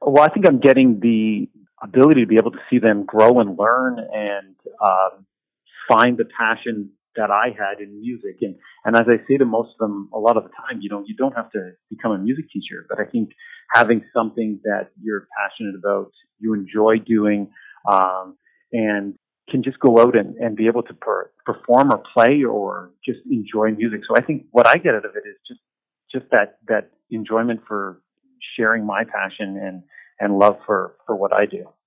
Well, I think I'm getting the ability to be able to see them grow and learn and find the passion that I had in music. And as I say to most of them, a lot of the time, you don't have to become a music teacher, but I think having something that you're passionate about, you enjoy doing, and can just go out and be able to perform or play or just enjoy music. So I think what I get out of it is just that enjoyment for sharing my passion and love for what I do.